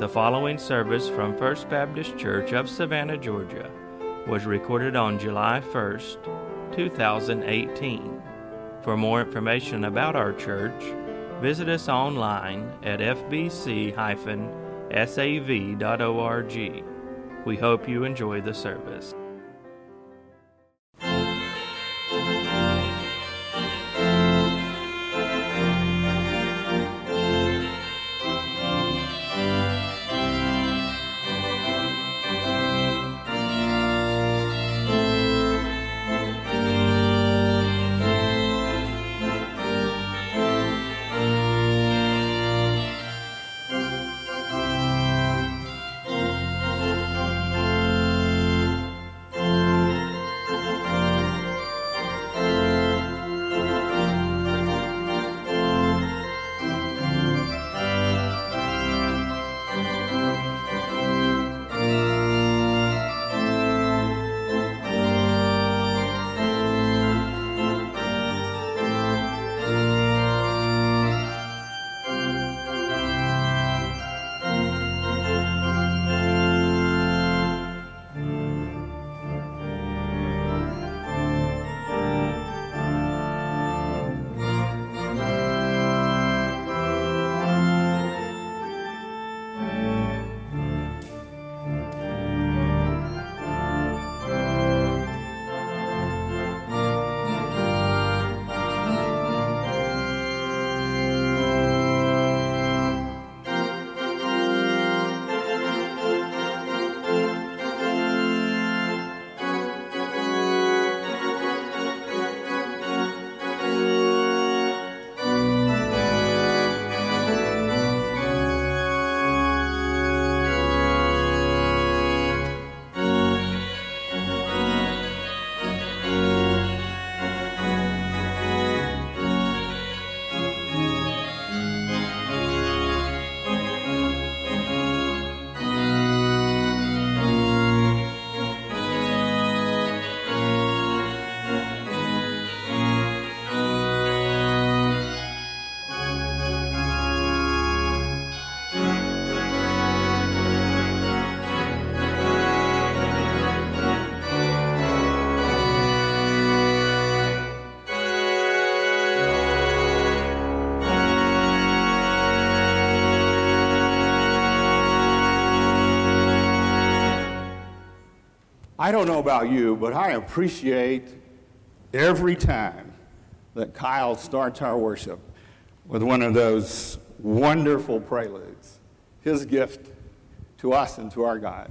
The following service from First Baptist Church of Savannah, Georgia, was recorded on July 1st, 2018. For more information about our church, visit us online at fbc-sav.org. We hope you enjoy the service. I don't know about you, but I appreciate every time that Kyle starts our worship with one of those wonderful preludes, his gift to us and to our God.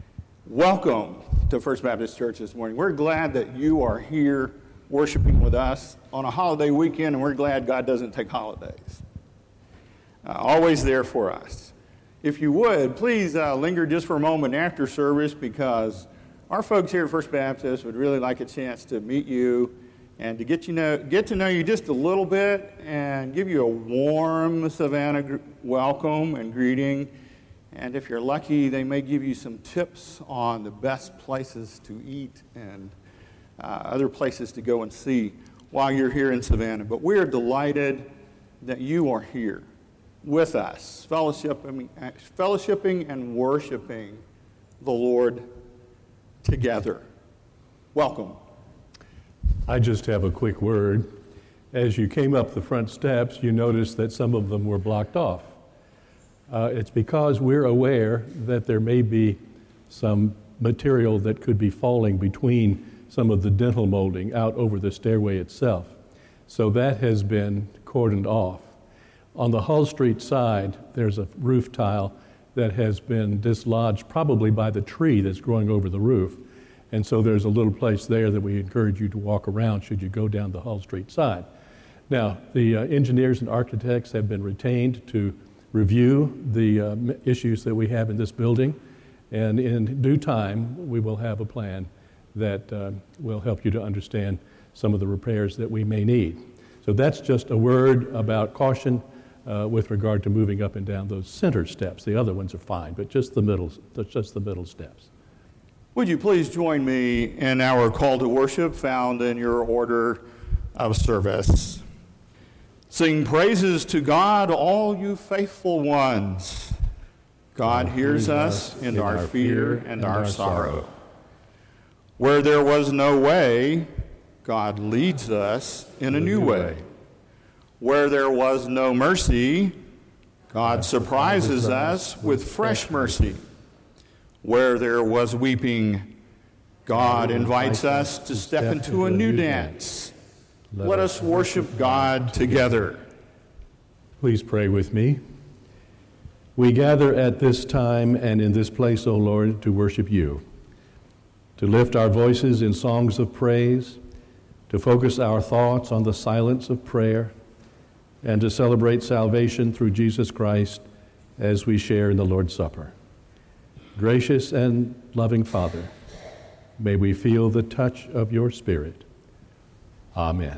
Welcome to First Baptist Church this morning. We're glad that you are here worshiping with us on a holiday weekend, and we're glad God doesn't take holidays. Always there for us. If you would, please linger just for a moment after service, because our folks here at First Baptist would really like a chance to meet you and to get to know you just a little bit and give you a warm Savannah welcome and greeting. And if you're lucky, they may give you some tips on the best places to eat and other places to go and see while you're here in Savannah. But we're delighted that you are here with us, fellowshipping and worshiping the Lord together. Welcome. I just have a quick word. As you came up the front steps, you noticed that some of them were blocked off. It's because we're aware that there may be some material that could be falling between some of the dental molding out over the stairway itself. So that has been cordoned off. On the Hull Street side, there's a roof tile that has been dislodged probably by the tree that's growing over the roof. And so there's a little place there that we encourage you to walk around should you go down the Hull Street side. Now, the engineers and architects have been retained to review the issues that we have in this building, and in due time, we will have a plan that will help you to understand some of the repairs that we may need. So that's just a word about caution with regard to moving up and down those center steps. The other ones are fine, but just the middle steps. Would you please join me in our call to worship found in your order of service? Sing praises to God, all you faithful ones. God hears us in our fear and our sorrow. Where there was no way, God leads us in a new way. Where there was no mercy, God surprises us with fresh mercy. Where there was weeping, God invites us to step into a new dance. Let us worship God together. Please pray with me. We gather at this time and in this place, O Lord, to worship you, to lift our voices in songs of praise, to focus our thoughts on the silence of prayer, and to celebrate salvation through Jesus Christ as we share in the Lord's Supper. Gracious and loving Father, may we feel the touch of your Spirit. Amen.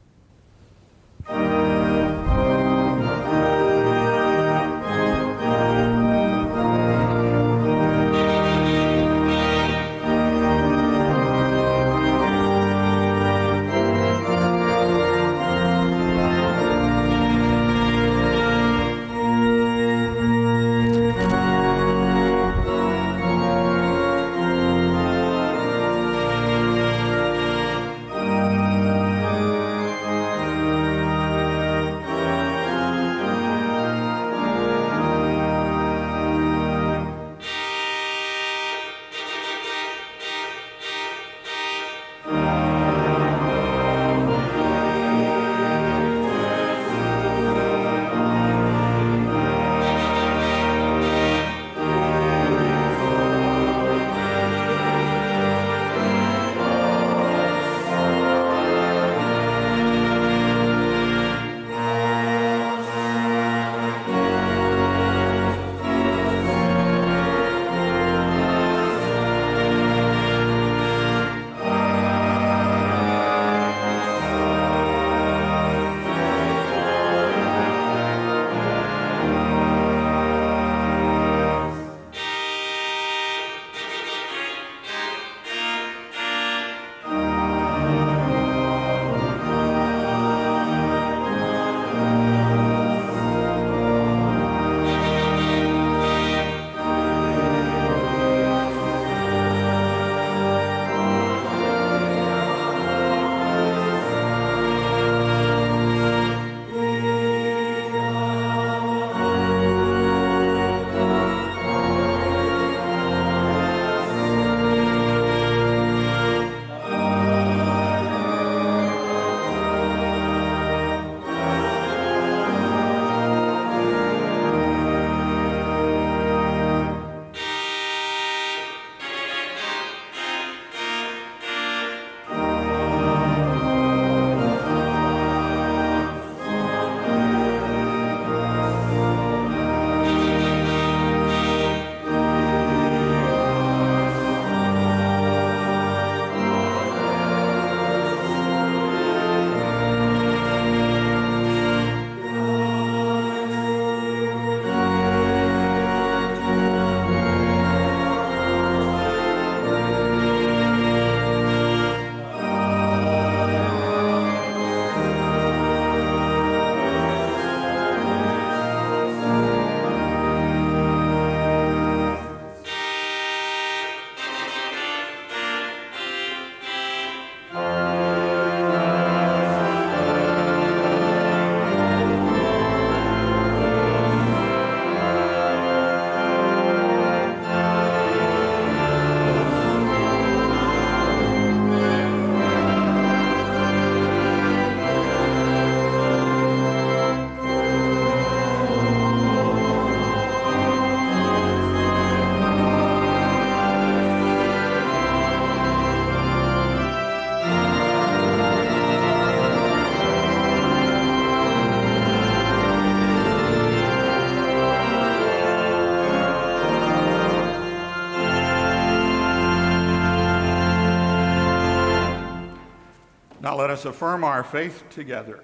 Now let us affirm our faith together.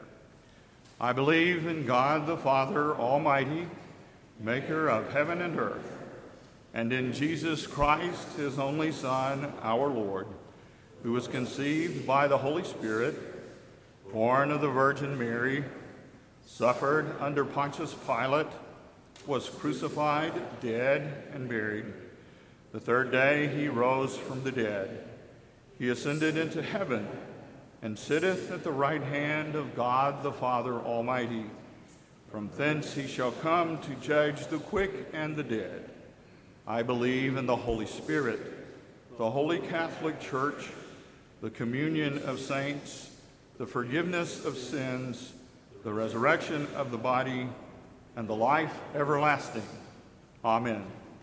I believe in God the Father Almighty, maker of heaven and earth, and in Jesus Christ, his only Son, our Lord, who was conceived by the Holy Spirit, born of the Virgin Mary, suffered under Pontius Pilate, was crucified, dead, and buried. The third day he rose from the dead. He ascended into heaven and sitteth at the right hand of God the Father Almighty. From thence he shall come to judge the quick and the dead. I believe in the Holy Spirit, the Holy Catholic Church, the communion of saints, the forgiveness of sins, the resurrection of the body, and the life everlasting. Amen.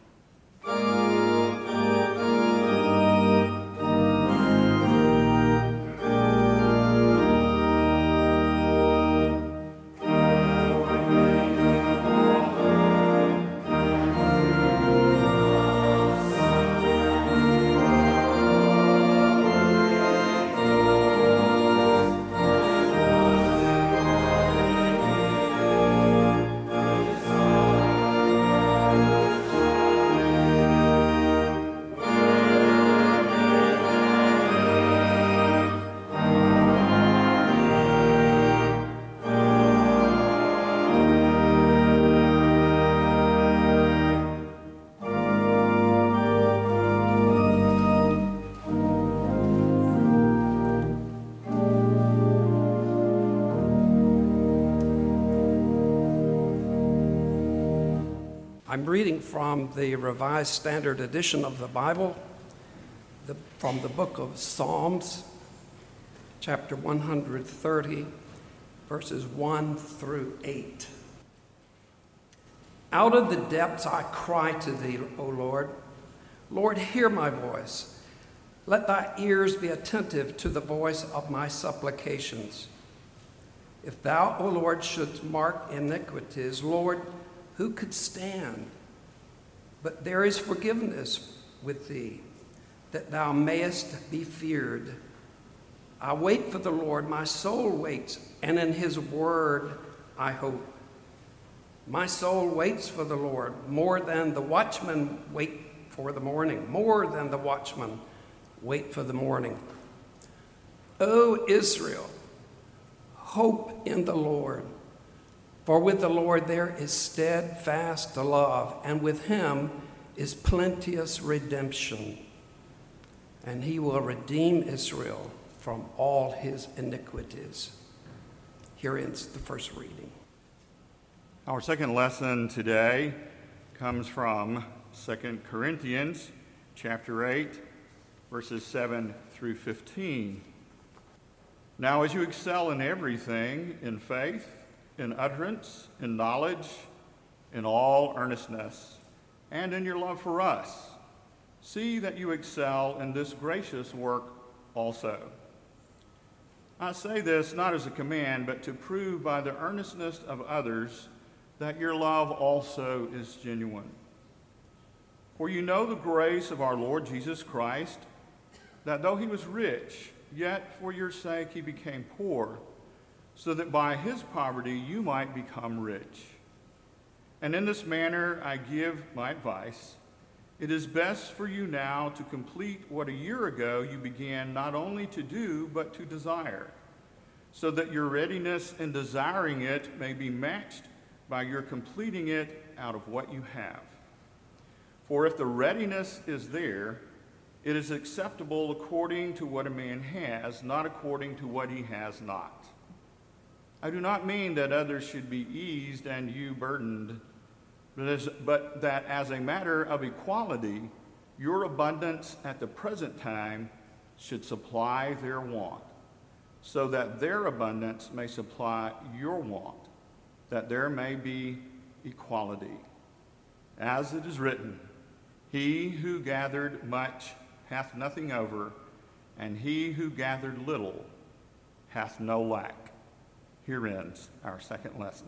I'm reading from the Revised Standard Edition of the Bible, from the book of Psalms, chapter 130, verses 1 through 8. Out of the depths I cry to thee, O Lord. Lord, hear my voice. Let thy ears be attentive to the voice of my supplications. If thou, O Lord, shouldst mark iniquities, Lord, who could stand? But there is forgiveness with thee, that thou mayest be feared. I wait for the Lord, my soul waits, and in his word I hope. My soul waits for the Lord, more than the watchmen wait for the morning, more than the watchmen wait for the morning. O Israel, hope in the Lord. For with the Lord there is steadfast love, and with him is plenteous redemption. And he will redeem Israel from all his iniquities. Here ends the first reading. Our second lesson today comes from 2 Corinthians chapter 8, verses 7 through 15. Now as you excel in everything, in faith, in utterance, in knowledge, in all earnestness, and in your love for us, see that you excel in this gracious work also. I say this not as a command, but to prove by the earnestness of others that your love also is genuine. For you know the grace of our Lord Jesus Christ, that though he was rich, yet for your sake he became poor, so that by his poverty you might become rich. And in this manner I give my advice. It is best for you now to complete what a year ago you began not only to do, but to desire, so that your readiness in desiring it may be matched by your completing it out of what you have. For if the readiness is there, it is acceptable according to what a man has, not according to what he has not. I do not mean that others should be eased and you burdened, but that as a matter of equality, your abundance at the present time should supply their want, so that their abundance may supply your want, that there may be equality. As it is written, he who gathered much hath nothing over, and he who gathered little hath no lack. Here ends our second lesson.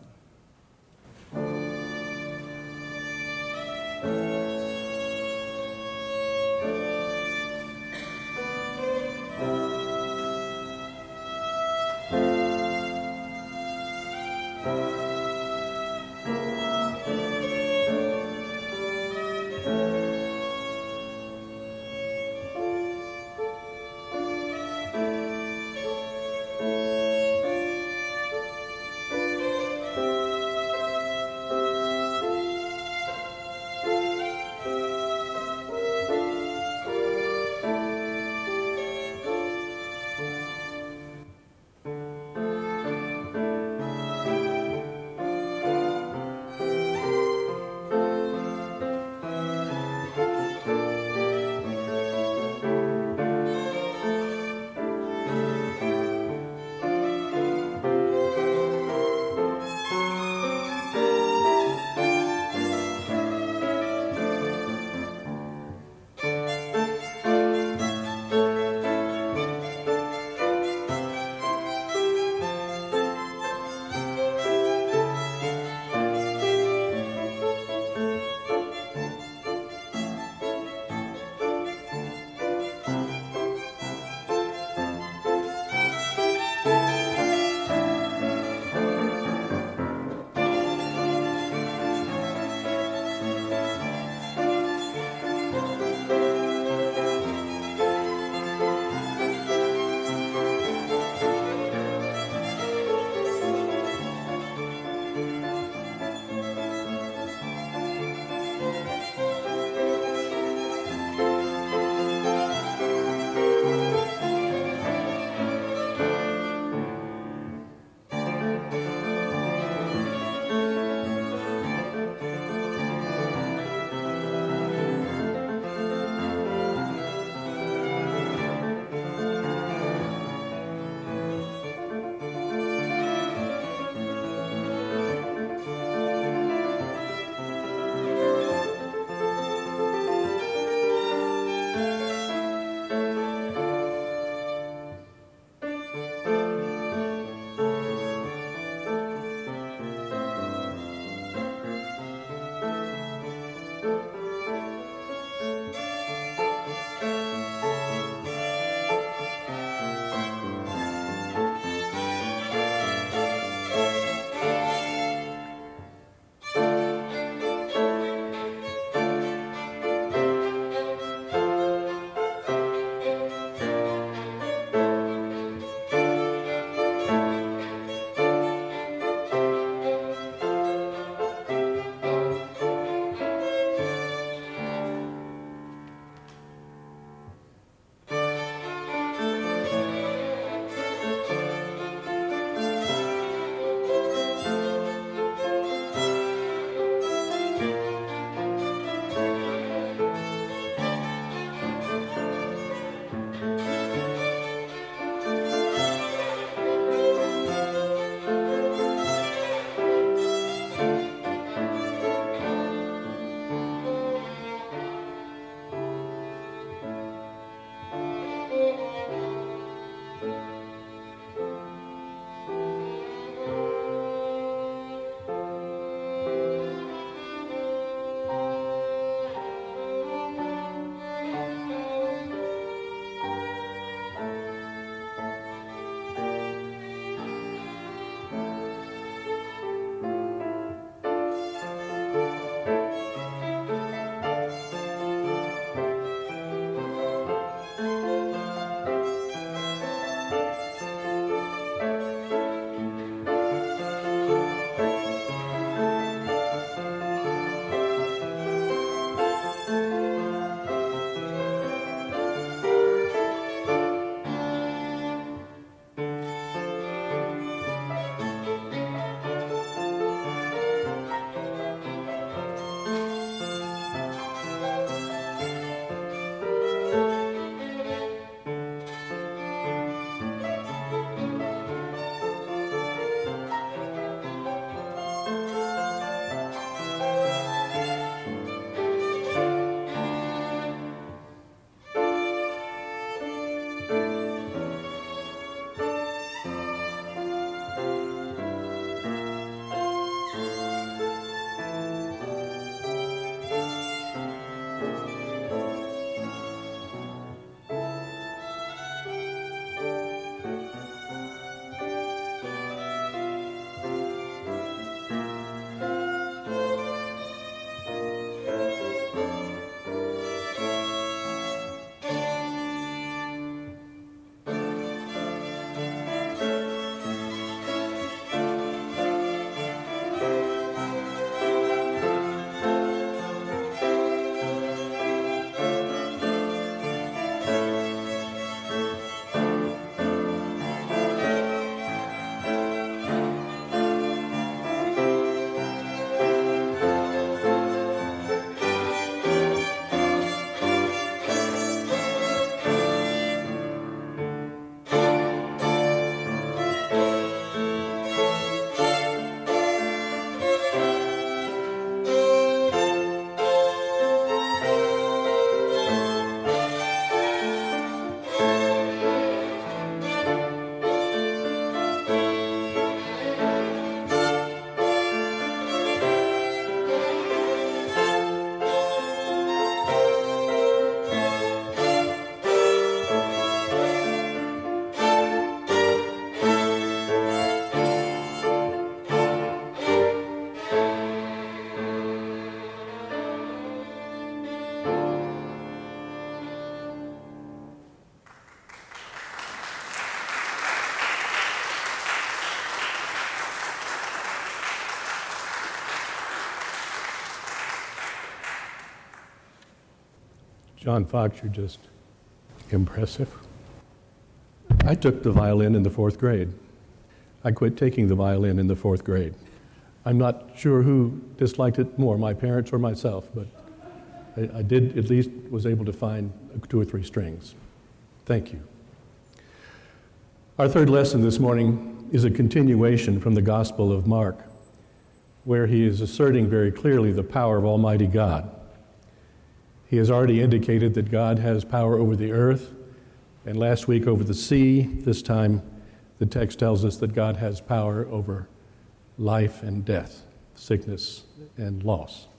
John Fox, you're just impressive. I took the violin in the 4th grade. I quit taking the violin in the 4th grade. I'm not sure who disliked it more, my parents or myself, but I did at least was able to find 2 or 3 strings. Thank you. Our third lesson this morning is a continuation from the Gospel of Mark, where he is asserting very clearly the power of Almighty God. He has already indicated that God has power over the earth, and last week over the sea. This time the text tells us that God has power over life and death, sickness and loss.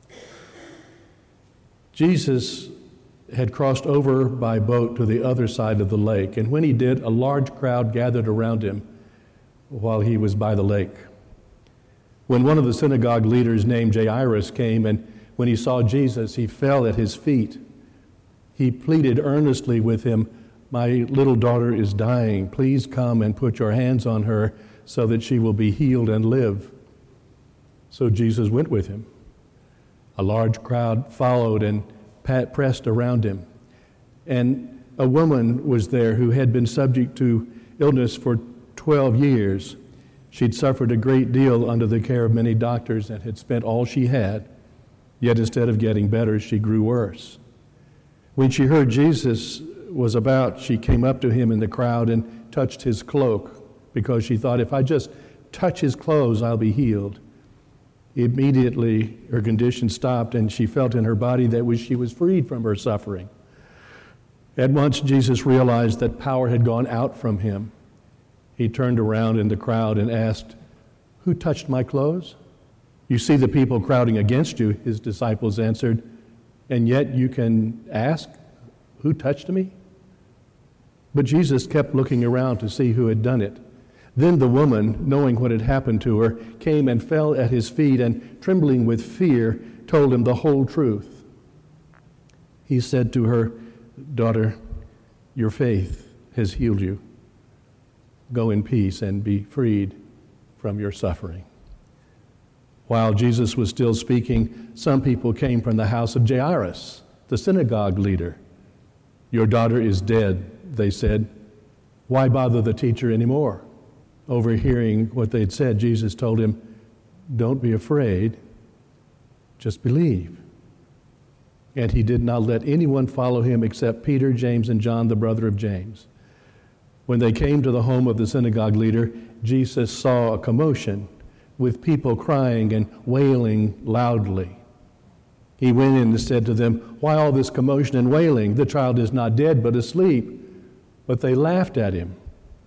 Jesus had crossed over by boat to the other side of the lake, and when he did, a large crowd gathered around him while he was by the lake. When one of the synagogue leaders named Jairus came, and when he saw Jesus, he fell at his feet. He pleaded earnestly with him, "My little daughter is dying. Please come and put your hands on her so that she will be healed and live." So Jesus went with him. A large crowd followed and pressed around him. And a woman was there who had been subject to illness for 12 years. She'd suffered a great deal under the care of many doctors and had spent all she had, yet instead of getting better, she grew worse. When she heard Jesus was about, she came up to him in the crowd and touched his cloak, because she thought, if I just touch his clothes, I'll be healed. Immediately, her condition stopped, and she felt in her body that she was freed from her suffering. At once, Jesus realized that power had gone out from him. He turned around in the crowd and asked, "Who touched my clothes?" "You see the people crowding against you," his disciples answered, "and yet you can ask, 'Who touched me?'" But Jesus kept looking around to see who had done it. Then the woman, knowing what had happened to her, came and fell at his feet, and trembling with fear, told him the whole truth. He said to her, "Daughter, your faith has healed you. Go in peace and be freed from your suffering." While Jesus was still speaking, some people came from the house of Jairus, the synagogue leader. "Your daughter is dead," they said. "Why bother the teacher anymore?" Overhearing what they'd said, Jesus told him, "Don't be afraid, just believe." And he did not let anyone follow him except Peter, James, and John, the brother of James. When they came to the home of the synagogue leader, Jesus saw a commotion with people crying and wailing loudly. He went in and said to them, "Why all this commotion and wailing? The child is not dead, but asleep." But they laughed at him.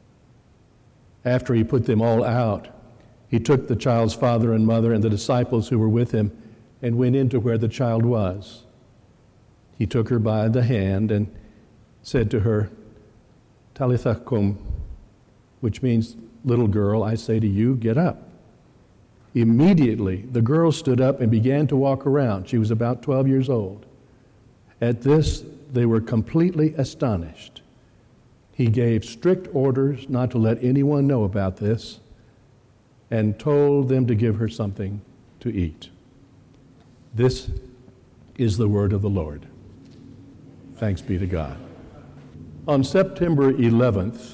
After he put them all out, he took the child's father and mother and the disciples who were with him and went into where the child was. He took her by the hand and said to her, "Talitha kum," which means, "Little girl, I say to you, get up." Immediately, the girl stood up and began to walk around. She was about 12 years old. At this, they were completely astonished. He gave strict orders not to let anyone know about this and told them to give her something to eat. This is the word of the Lord. Thanks be to God. On September 11th,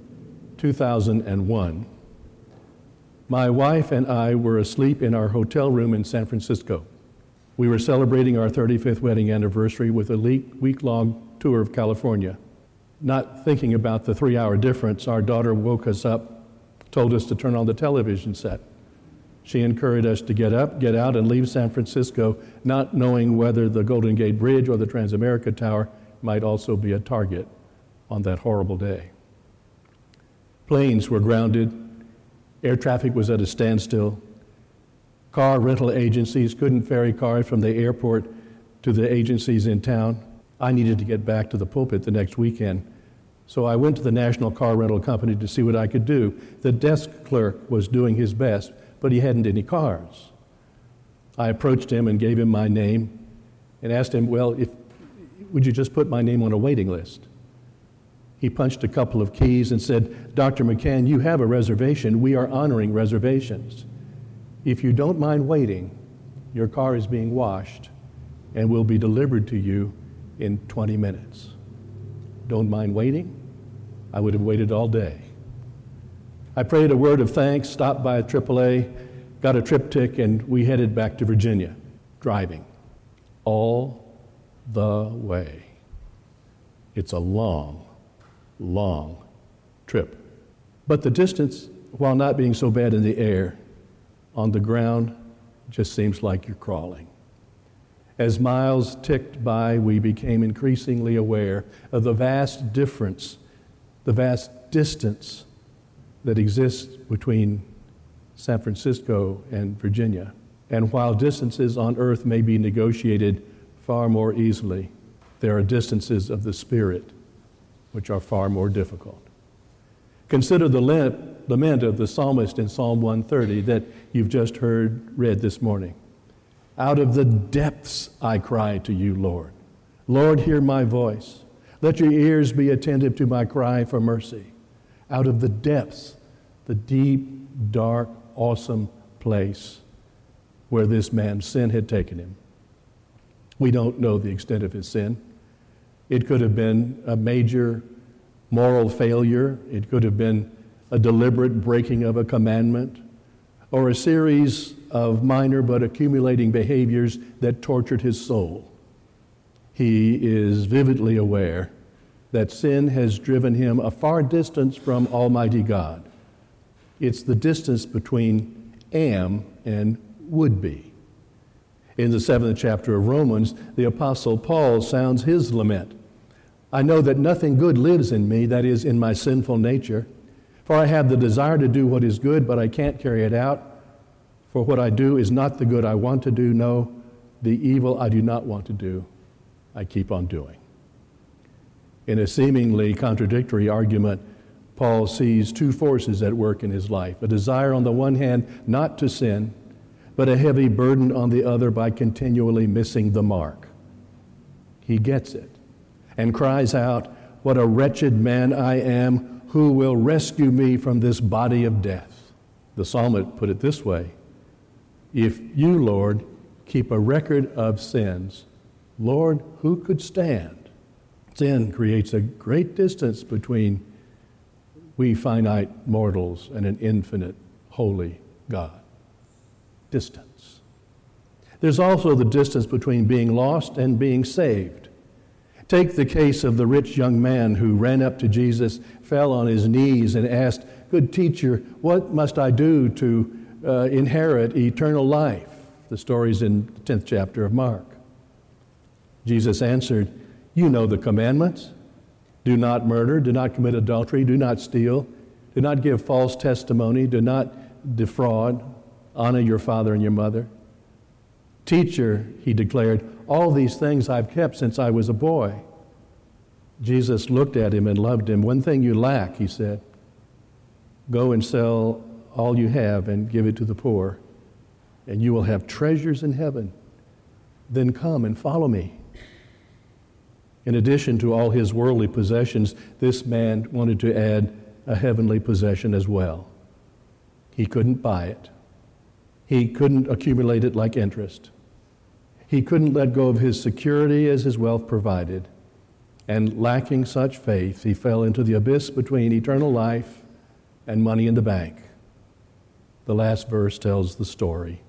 2001, my wife and I were asleep in our hotel room in San Francisco. We were celebrating our 35th wedding anniversary with a week-long tour of California. Not thinking about the 3-hour difference, our daughter woke us up, told us to turn on the television set. She encouraged us to get up, get out, and leave San Francisco, not knowing whether the Golden Gate Bridge or the Transamerica Tower might also be a target on that horrible day. Planes were grounded. Air traffic was at a standstill. Car rental agencies couldn't ferry cars from the airport to the agencies in town. I needed to get back to the pulpit the next weekend, so I went to the National Car Rental Company to see what I could do. The desk clerk was doing his best, but he hadn't any cars. I approached him and gave him my name and asked him, would you just put my name on a waiting list? He punched a couple of keys and said, "Dr. McCann, you have a reservation. We are honoring reservations. If you don't mind waiting, your car is being washed and will be delivered to you in 20 minutes. Don't mind waiting? I would have waited all day. I prayed a word of thanks, stopped by a AAA, got a triptych, and we headed back to Virginia, driving all the way. It's a long, long trip. But the distance, while not being so bad in the air, on the ground just seems like you're crawling. As miles ticked by, we became increasingly aware of the vast difference, the vast distance that exists between San Francisco and Virginia. And while distances on earth may be negotiated far more easily, there are distances of the spirit which are far more difficult. Consider the lament of the psalmist in Psalm 130 that you've just heard read this morning. Out of the depths I cry to you, Lord. Lord, hear my voice. Let your ears be attentive to my cry for mercy. Out of the depths, the deep, dark, awesome place where this man's sin had taken him. We don't know the extent of his sin. It could have been a major moral failure. It could have been a deliberate breaking of a commandment, or a series of minor but accumulating behaviors that tortured his soul. He is vividly aware that sin has driven him a far distance from Almighty God. It's the distance between am and would be. In the 7th chapter of Romans, the Apostle Paul sounds his lament. I know that nothing good lives in me, that is, in my sinful nature. For I have the desire to do what is good, but I can't carry it out. For what I do is not the good I want to do, no, the evil I do not want to do, I keep on doing. In a seemingly contradictory argument, Paul sees two forces at work in his life, a desire on the one hand not to sin, but a heavy burden on the other by continually missing the mark. He gets it and cries out, "What a wretched man I am! Who will rescue me from this body of death?" The psalmist put it this way, if you, Lord, keep a record of sins, Lord, who could stand? Sin creates a great distance between we finite mortals and an infinite, holy God. Distance. There's also the distance between being lost and being saved. Take the case of the rich young man who ran up to Jesus, fell on his knees, and asked, "Good teacher, what must I do to inherit eternal life?" The story's in the 10th chapter of Mark. Jesus answered, "You know the commandments. Do not murder, do not commit adultery, do not steal, do not give false testimony, do not defraud, honor your father and your mother." "Teacher," he declared, "all these things I've kept since I was a boy." Jesus looked at him and loved him. "One thing you lack," he said. "Go and sell all you have and give it to the poor, and you will have treasures in heaven. Then come and follow me." In addition to all his worldly possessions, this man wanted to add a heavenly possession as well. He couldn't buy it. He couldn't accumulate it like interest. He couldn't let go of his security as his wealth provided. And lacking such faith, he fell into the abyss between eternal life and money in the bank. The last verse tells the story.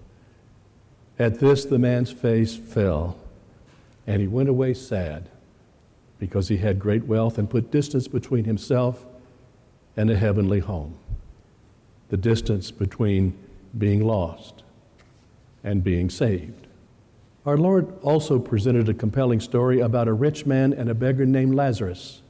At this, the man's face fell, and he went away sad, because he had great wealth and put distance between himself and a heavenly home. The distance between being lost and being saved. Our Lord also presented a compelling story about a rich man and a beggar named Lazarus.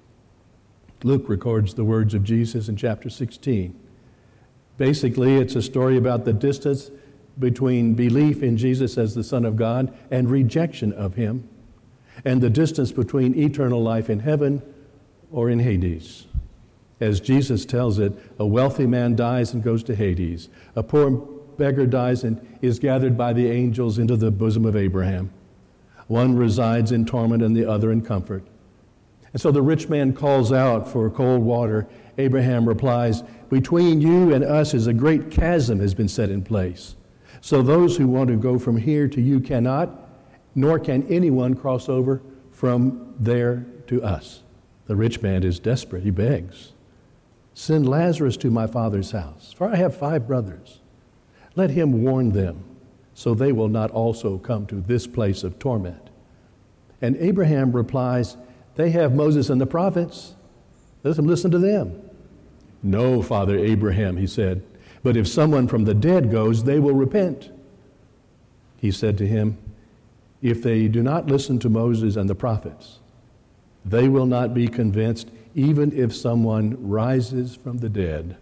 Luke records the words of Jesus in chapter 16. Basically, it's a story about the distance between belief in Jesus as the Son of God and rejection of him, and the distance between eternal life in heaven or in Hades. As Jesus tells it, a wealthy man dies and goes to Hades. A poor beggar dies and is gathered by the angels into the bosom of Abraham. One resides in torment and the other in comfort. And so the rich man calls out for cold water. Abraham replies, "Between you and us is a great chasm has been set in place. So those who want to go from here to you cannot, nor can anyone cross over from there to us. The rich man is desperate. He begs, "Send Lazarus to my father's house, for I have 5 brothers. Let him warn them, so they will not also come to this place of torment." And Abraham replies, "They have Moses and the prophets. Let them listen to them." "No, Father Abraham," he said, "but if someone from the dead goes, they will repent." He said to him, "If they do not listen to Moses and the prophets, they will not be convinced, even if someone rises from the dead."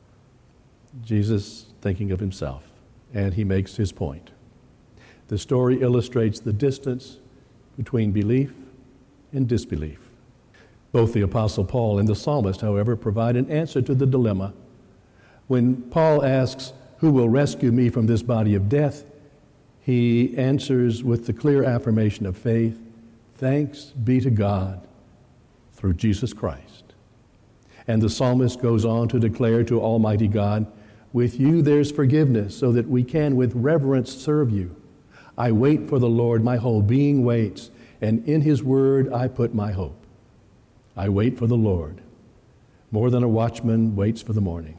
Jesus thinking of himself, and he makes his point. The story illustrates the distance between belief and disbelief. Both the Apostle Paul and the psalmist, however, provide an answer to the dilemma. When Paul asks, "Who will rescue me from this body of death?" he answers with the clear affirmation of faith, "Thanks be to God through Jesus Christ." And the psalmist goes on to declare to Almighty God, "With you there's forgiveness, so that we can with reverence serve you. I wait for the Lord, my whole being waits, and in his word I put my hope." I wait for the Lord, more than a watchman waits for the morning.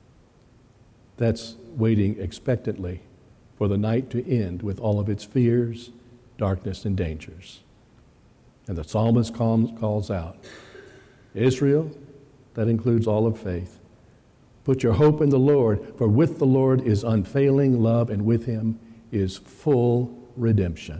That's waiting expectantly for the night to end with all of its fears, darkness, and dangers. And the psalmist calls out, "Israel," that includes all of faith, "put your hope in the Lord, for with the Lord is unfailing love, and with him is full redemption."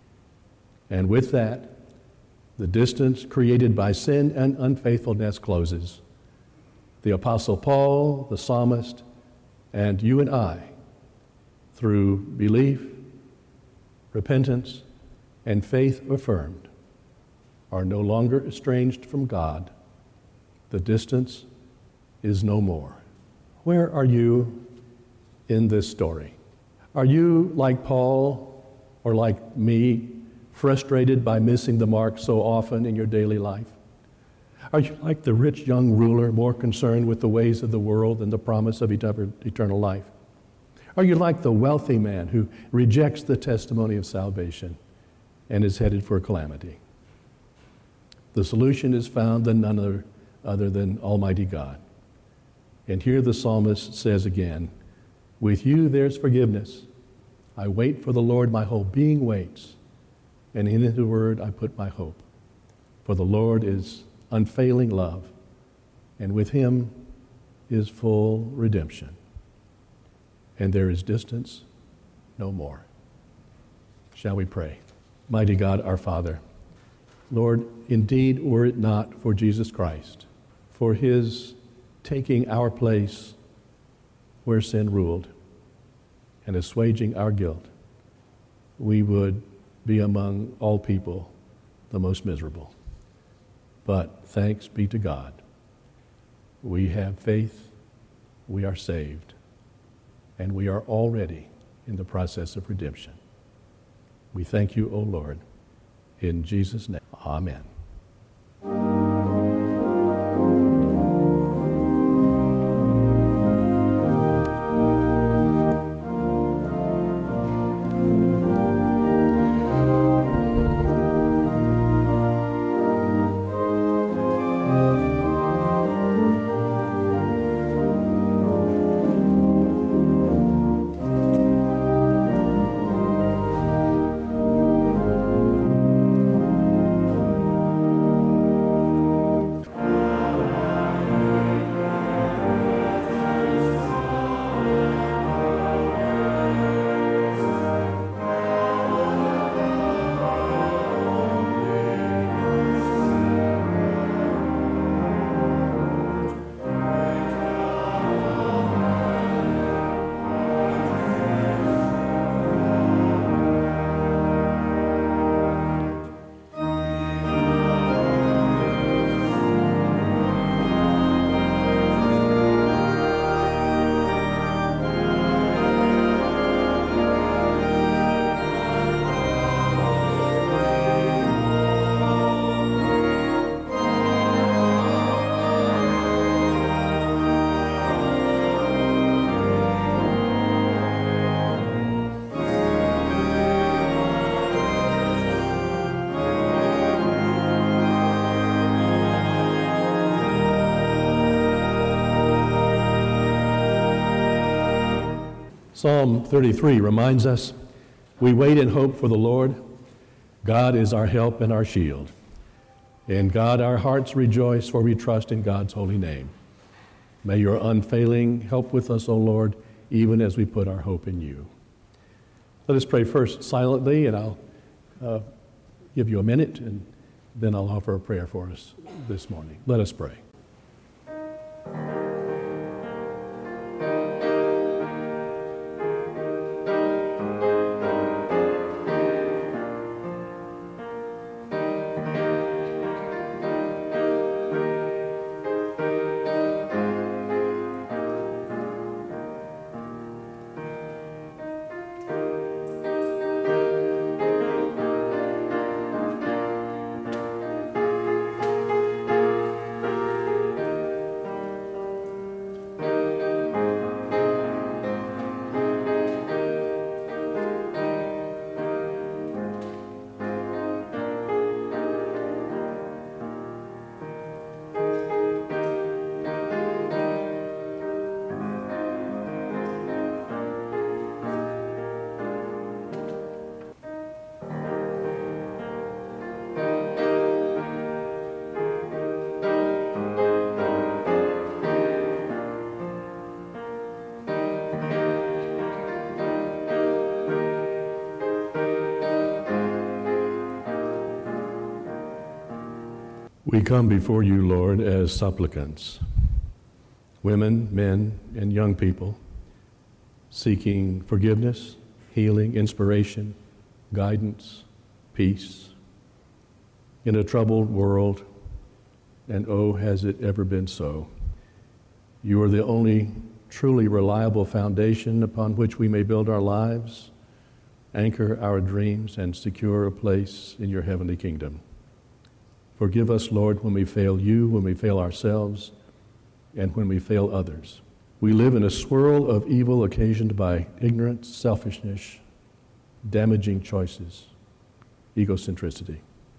And with that, the distance created by sin and unfaithfulness closes. The Apostle Paul, the psalmist, and you and I, through belief, repentance, and faith affirmed, are no longer estranged from God. The distance is no more. Where are you in this story? Are you like Paul or like me, frustrated by missing the mark so often in your daily life? Are you like the rich young ruler, more concerned with the ways of the world than the promise of eternal life? Are you like the wealthy man who rejects the testimony of salvation and is headed for calamity? The solution is found in none other than Almighty God. And here the psalmist says again, "With you there's forgiveness. I wait for the Lord, my whole being waits. And in his word I put my hope. For the Lord is unfailing love, and with him is full redemption. And there is distance no more." Shall we pray? Mighty God, our Father, Lord, indeed, were it not for Jesus Christ, for his taking our place where sin ruled and assuaging our guilt, we would be among all people the most miserable. But thanks be to God. We have faith, we are saved, and we are already in the process of redemption. We thank you, O Lord, in Jesus' name. Amen. Psalm 33 reminds us, we wait in hope for the Lord. God is our help and our shield. In God our hearts rejoice, for we trust in God's holy name. May your unfailing help with us, O Lord, even as we put our hope in you. Let us pray first silently, and I'll give you a minute, and then I'll offer a prayer for us this morning. Let us pray. We come before you, Lord, as supplicants, women, men, and young people, seeking forgiveness, healing, inspiration, guidance, peace. In a troubled world, and oh, has it ever been so, you are the only truly reliable foundation upon which we may build our lives, anchor our dreams, and secure a place in your heavenly kingdom. Forgive us, Lord, when we fail you, when we fail ourselves, and when we fail others. We live in a swirl of evil occasioned by ignorance, selfishness, damaging choices, egocentricity.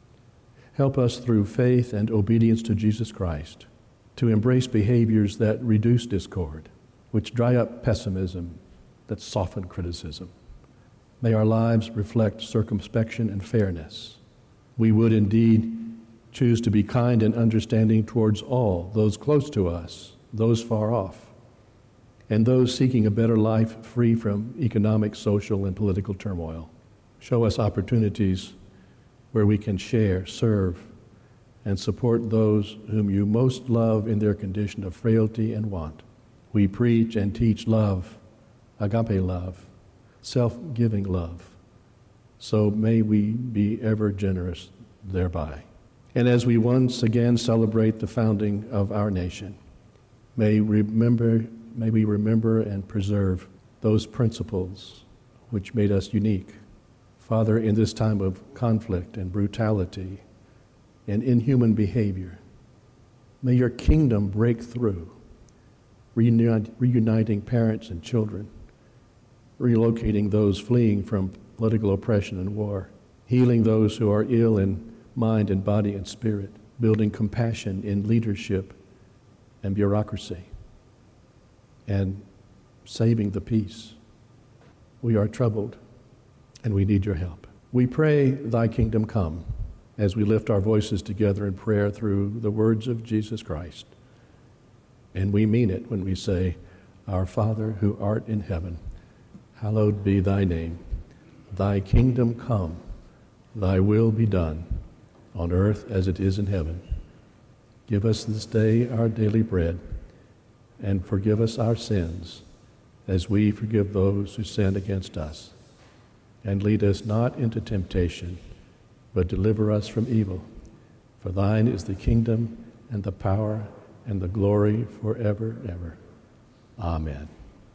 Help us through faith and obedience to Jesus Christ to embrace behaviors that reduce discord, which dry up pessimism, that soften criticism. May our lives reflect circumspection and fairness. We would indeed choose to be kind and understanding towards all, those close to us, those far off, and those seeking a better life free from economic, social, and political turmoil. Show us opportunities where we can share, serve, and support those whom you most love in their condition of frailty and want. We preach and teach love, agape love, self-giving love. So may we be ever generous thereby. And as we once again celebrate the founding of our nation, may we remember and preserve those principles which made us unique. Father, in this time of conflict and brutality and inhuman behavior, may your kingdom break through, reuniting parents and children, relocating those fleeing from political oppression and war, healing those who are ill in mind and body and spirit, building compassion in leadership and bureaucracy, and saving the peace. We are troubled, and we need your help. We pray thy kingdom come as we lift our voices together in prayer through the words of Jesus Christ. And we mean it when we say, Our Father who art in heaven, hallowed be thy name. Thy kingdom come, thy will be done, on earth as it is in heaven. Give us this day our daily bread, and forgive us our sins, as we forgive those who sin against us. And lead us not into temptation, but deliver us from evil. For thine is the kingdom, and the power, and the glory forever and ever. Amen.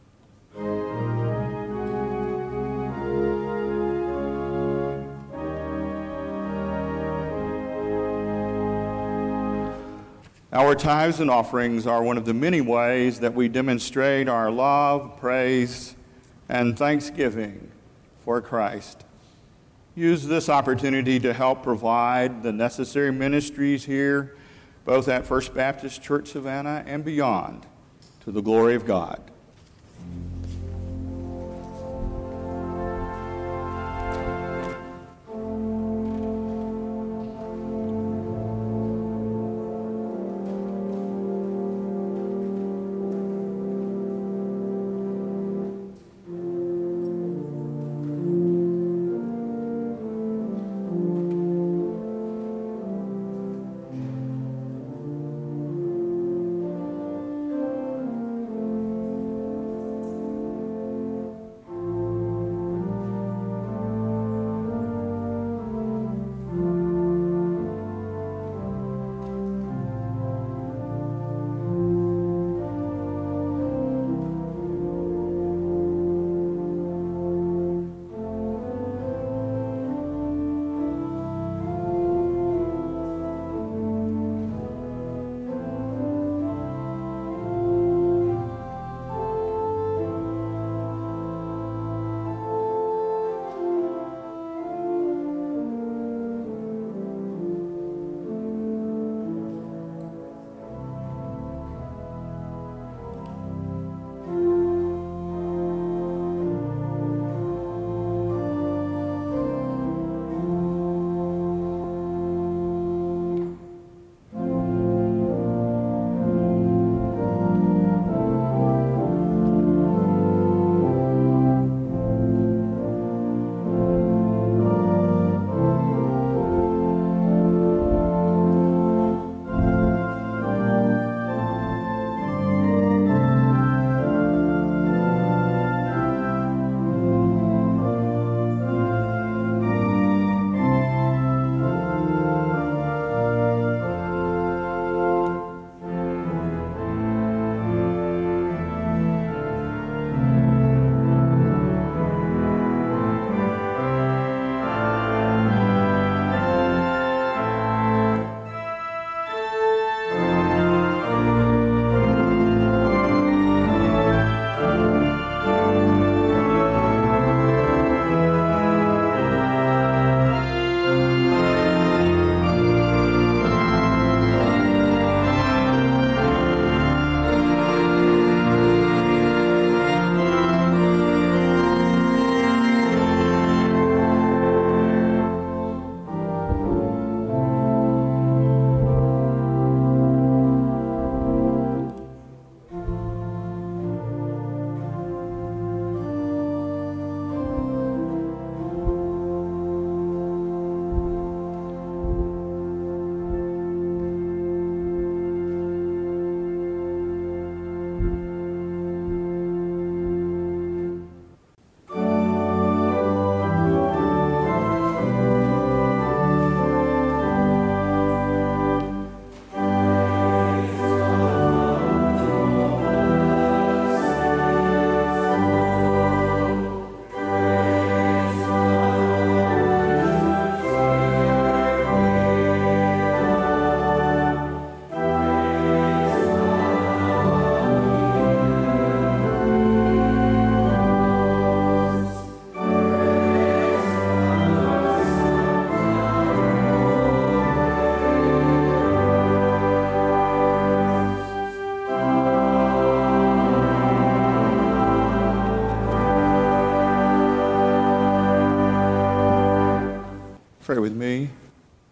Our tithes and offerings are one of the many ways that we demonstrate our love, praise, and thanksgiving for Christ. Use this opportunity to help provide the necessary ministries here, both at First Baptist Church Savannah and beyond, to the glory of God.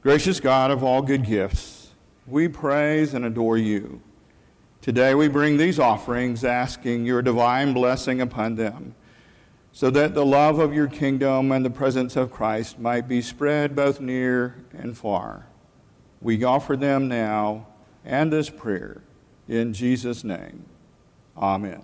Gracious God of all good gifts, we praise and adore you. Today we bring these offerings, asking your divine blessing upon them, so that the love of your kingdom and the presence of Christ might be spread both near and far. We offer them now and this prayer in Jesus' name. Amen.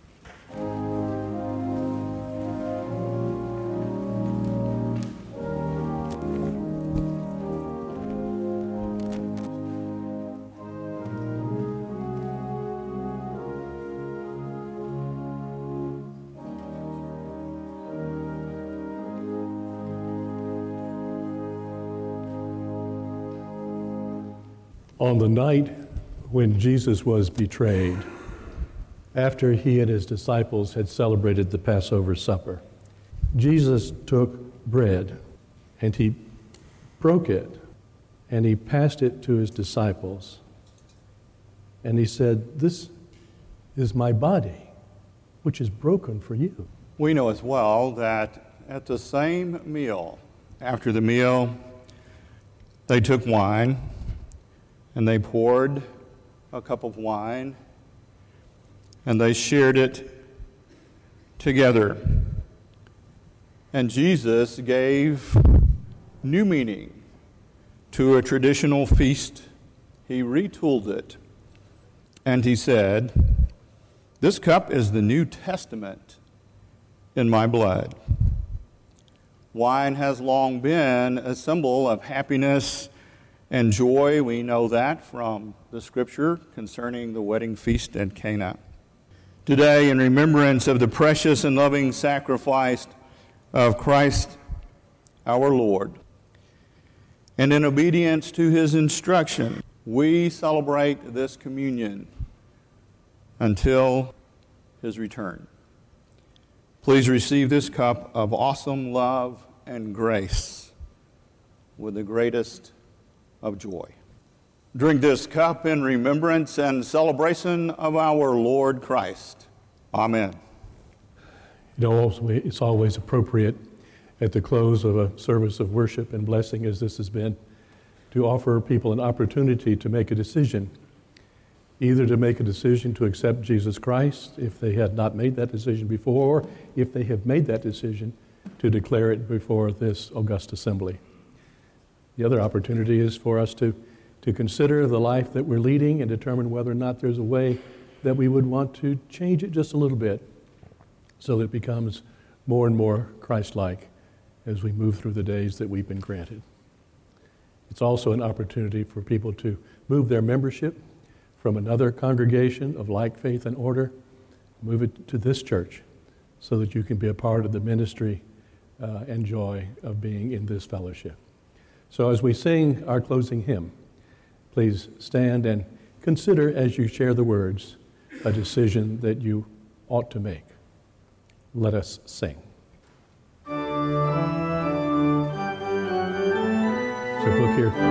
On the night when Jesus was betrayed, after he and his disciples had celebrated the Passover supper, Jesus took bread and he broke it and he passed it to his disciples. And he said, "This is my body, which is broken for you." We know as well that at the same meal, after the meal, they took wine and they poured a cup of wine and they shared it together. And Jesus gave new meaning to a traditional feast. He retooled it and he said, "This cup is the New Testament in my blood." Wine has long been a symbol of happiness and joy. We know that from the scripture concerning the wedding feast at Cana. Today, in remembrance of the precious and loving sacrifice of Christ our Lord, and in obedience to his instruction, we celebrate this communion until his return. Please receive this cup of awesome love and grace with the greatest of joy. Drink this cup in remembrance and celebration of our Lord Christ. Amen. You know, it's always appropriate at the close of a service of worship and blessing, as this has been, to offer people an opportunity to make a decision, either to make a decision to accept Jesus Christ if they had not made that decision before, or if they have made that decision, to declare it before this august assembly. The other opportunity is for us to consider the life that we're leading and determine whether or not there's a way that we would want to change it just a little bit so that it becomes more and more Christ-like as we move through the days that we've been granted. It's also an opportunity for people to move their membership from another congregation of like faith and order, move it to this church so that you can be a part of the ministry and joy of being in this fellowship. So as we sing our closing hymn, please stand and consider as you share the words a decision that you ought to make. Let us sing. There's a book here.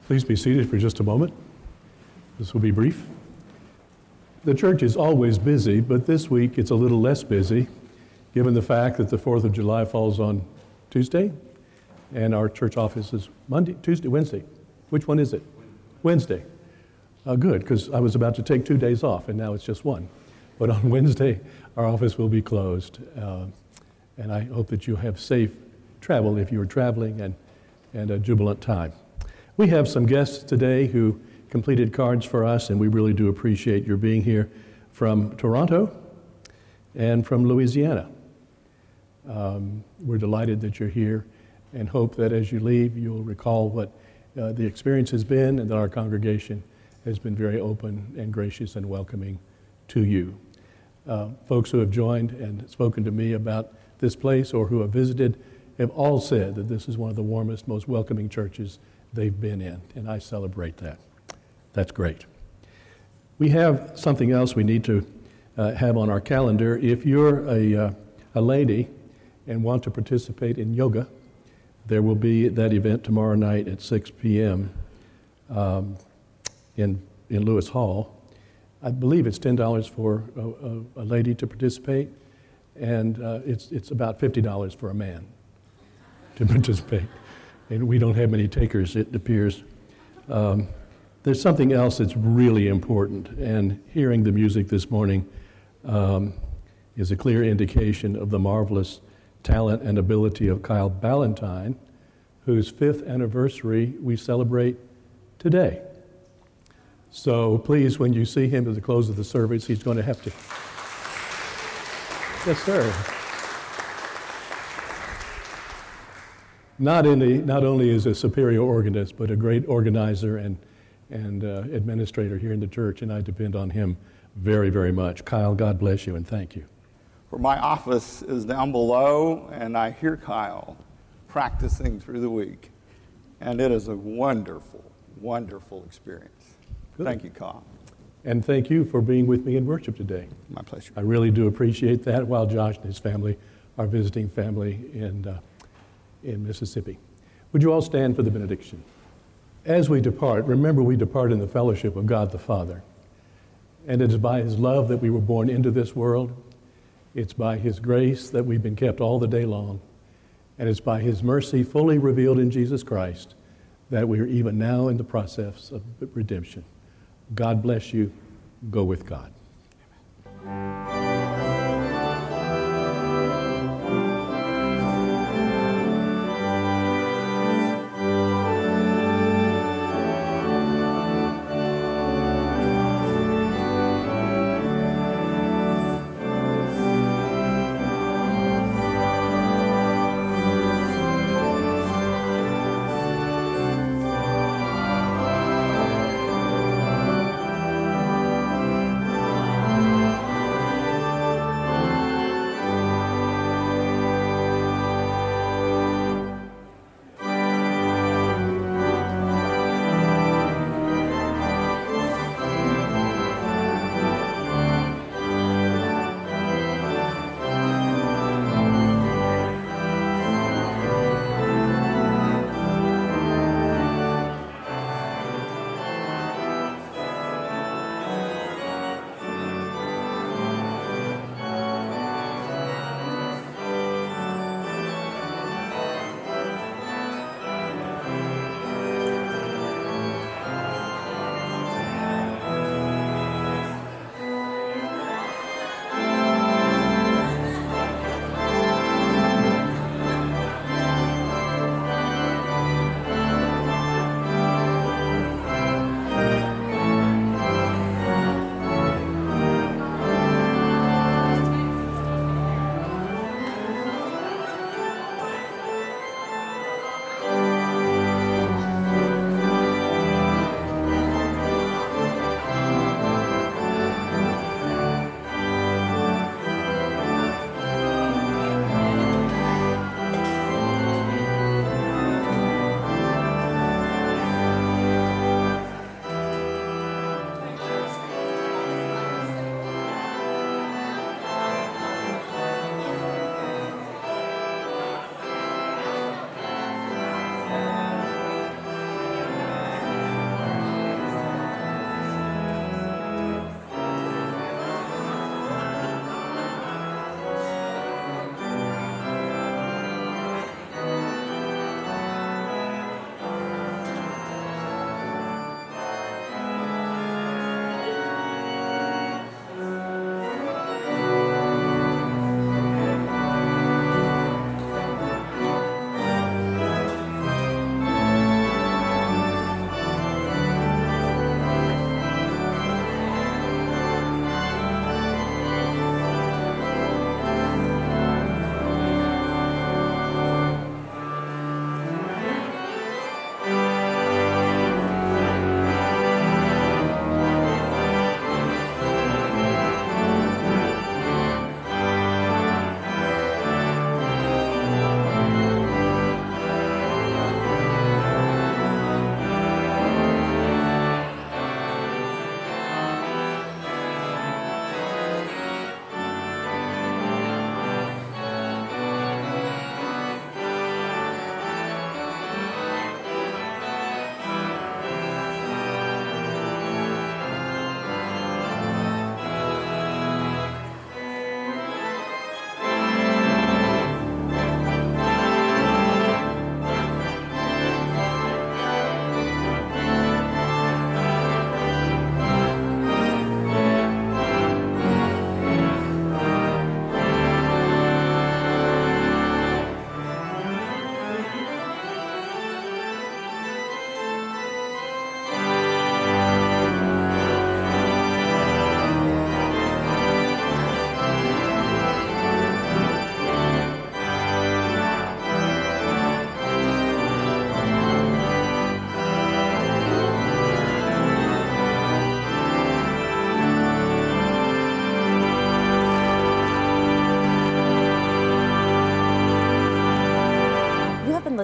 Please be seated for just a moment. This will be brief. The church is always busy, but this week it's a little less busy, given the fact that the 4th of July falls on Tuesday, and our church office is Monday, Tuesday, Wednesday. Which one is it? Wednesday. Good, because I was about to take 2 days off, and now it's just one. But on Wednesday, our office will be closed, and I hope that you have safe travel if you're traveling and a jubilant time. We have some guests today who completed cards for us, and we really do appreciate your being here from Toronto and from Louisiana. We're delighted that you're here and hope that as you leave, you'll recall what the experience has been and that our congregation has been very open and gracious and welcoming to you. Folks who have joined and spoken to me about this place or who have visited have all said that this is one of the warmest, most welcoming churches they've been in, and I celebrate that. That's great. We have something else we need to have on our calendar. If you're a lady and want to participate in yoga, there will be that event tomorrow night at 6 p.m. In Lewis Hall. I believe it's $10 for a lady to participate, and it's about $50 for a man to participate. And we don't have many takers, it appears. There's something else that's really important, and hearing the music this morning is a clear indication of the marvelous talent and ability of Kyle Ballantyne, whose 5th anniversary we celebrate today. So please, when you see him at the close of the service, he's going to have to... Yes, sir. Not only is a superior organist, but a great organizer and administrator here in the church, and I depend on him very, very much. Kyle, God bless you, and thank you. For my office is down below, and I hear Kyle practicing through the week, and it is a wonderful, wonderful experience. Good. Thank you, Kyle. And thank you for being with me in worship today. My pleasure. I really do appreciate that, while Josh and his family are visiting family in Mississippi. Would you all stand for the benediction? As we depart, remember we depart in the fellowship of God the Father. And it is by His love that we were born into this world. It's by His grace that we've been kept all the day long. And it's by His mercy fully revealed in Jesus Christ that we are even now in the process of redemption. God bless you. Go with God.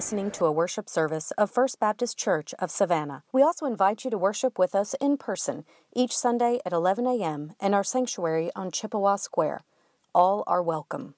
listening to a worship service of First Baptist Church of Savannah. We also invite you to worship with us in person each Sunday at 11 a.m. in our sanctuary on Chippewa Square. All are welcome.